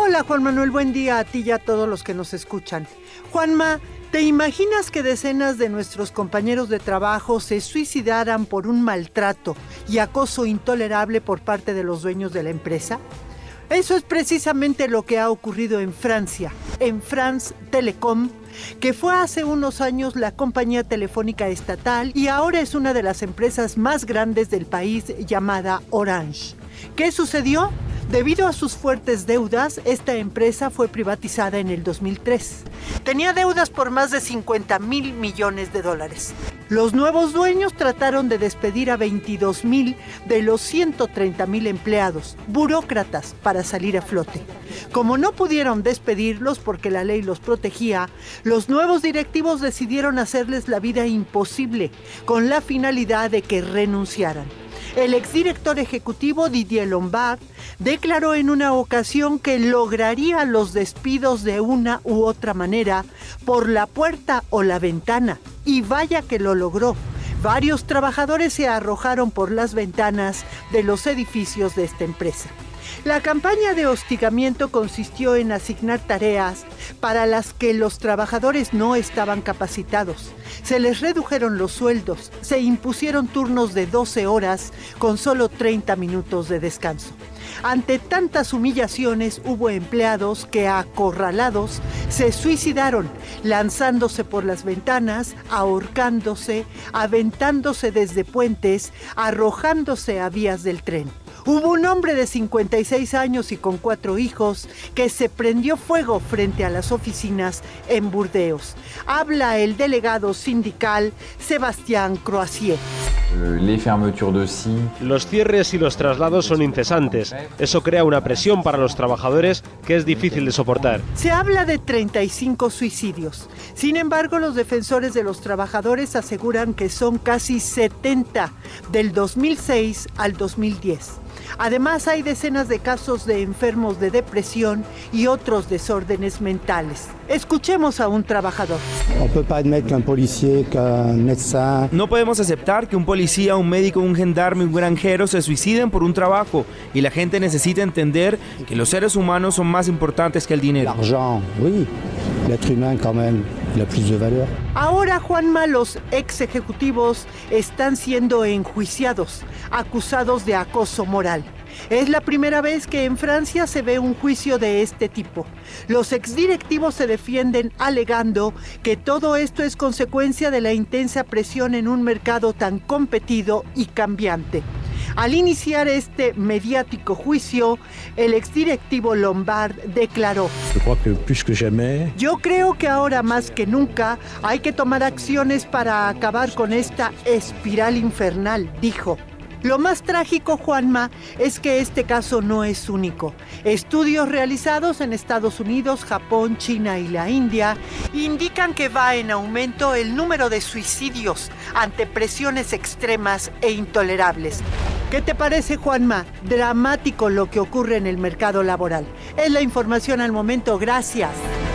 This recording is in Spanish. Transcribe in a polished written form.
Hola Juan Manuel, buen día a ti y a todos los que nos escuchan. Juanma, ¿te imaginas que decenas de nuestros compañeros de trabajo se suicidaran por un maltrato y acoso intolerable por parte de los dueños de la empresa? Eso es precisamente lo que ha ocurrido en Francia, en France Telecom, que fue hace unos años la compañía telefónica estatal y ahora es una de las empresas más grandes del país llamada Orange. ¿Qué sucedió? Debido a sus fuertes deudas, esta empresa fue privatizada en el 2003. Tenía deudas por más de 50,000 millones de dólares. Los nuevos dueños trataron de despedir a 22,000 de los 130,000 empleados, burócratas, para salir a flote. Como no pudieron despedirlos porque la ley los protegía, los nuevos directivos decidieron hacerles la vida imposible, con la finalidad de que renunciaran. El exdirector ejecutivo Didier Lombard declaró en una ocasión que lograría los despidos de una u otra manera, por la puerta o la ventana, y vaya que lo logró. Varios trabajadores se arrojaron por las ventanas de los edificios de esta empresa. La campaña de hostigamiento consistió en asignar tareas para las que los trabajadores no estaban capacitados. Se les redujeron los sueldos, se impusieron turnos de 12 horas con solo 30 minutos de descanso. Ante tantas humillaciones, hubo empleados que, acorralados, se suicidaron, lanzándose por las ventanas, ahorcándose, aventándose desde puentes, arrojándose a vías del tren. Hubo un hombre de 56 años y con 4 hijos que se prendió fuego frente a las oficinas en Burdeos. Habla el delegado sindical Sébastien Croisier. Los cierres y los traslados son incesantes. Eso crea una presión para los trabajadores que es difícil de soportar. Se habla de 35 suicidios. Sin embargo, los defensores de los trabajadores aseguran que son casi 70 del 2006 al 2010. Además, hay decenas de casos de enfermos de depresión y otros desórdenes mentales. Escuchemos a un trabajador. No podemos aceptar que un policía, un médico, un gendarme, un granjero se suiciden por un trabajo, y la gente necesita entender que los seres humanos son más importantes que el dinero. Ahora, Juanma, los ex ejecutivos están siendo enjuiciados, acusados de acoso moral. Es la primera vez que en Francia se ve un juicio de este tipo. Los exdirectivos se defienden alegando que todo esto es consecuencia de la intensa presión en un mercado tan competido y cambiante. Al iniciar este mediático juicio, el exdirectivo Lombard declaró: "Yo creo que ahora más que nunca hay que tomar acciones para acabar con esta espiral infernal", dijo. Lo más trágico, Juanma, es que este caso no es único. Estudios realizados en Estados Unidos, Japón, China y la India indican que va en aumento el número de suicidios ante presiones extremas e intolerables. ¿Qué te parece, Juanma? Dramático lo que ocurre en el mercado laboral. Es la información al momento. Gracias.